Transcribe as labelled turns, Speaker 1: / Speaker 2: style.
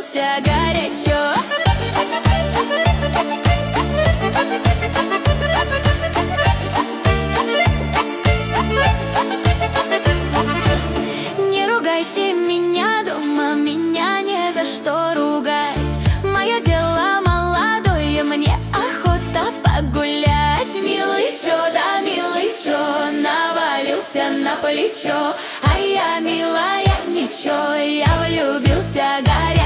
Speaker 1: влюбился горячо. Не ругайте меня дома, меня не за что ругать. Мое дело молодое, мне охота погулять. Милый чё, да милый чё, навалился на плечо. А я, милая, ничего, я влюбился горячо.